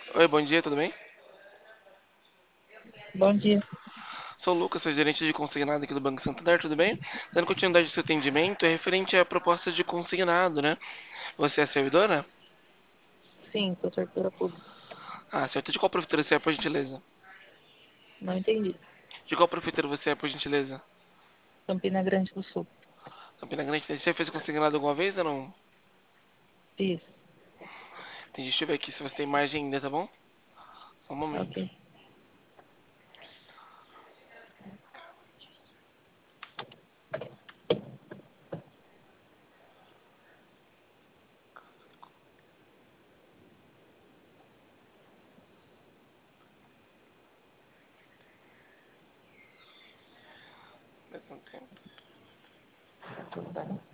Oi, bom dia, tudo bem? Bom dia. Sou o Lucas, sou gerente de consignado aqui do Banco Santander, tudo bem? Dando continuidade ao seu atendimento, é referente à proposta de consignado, né? Você é servidora? Sim, sou servidora pública. Ah, certo. De qual prefeitura você é, por gentileza? Não entendi. De qual prefeitura você é, por gentileza? Campina Grande do Sul. Campina Grande. Você fez consignado alguma vez ou não? Fiz. Entendi. Deixa eu ver aqui se você tem margem ainda, tá bom? Só um momento. Ok. Mesmo tempo. Tudo bem.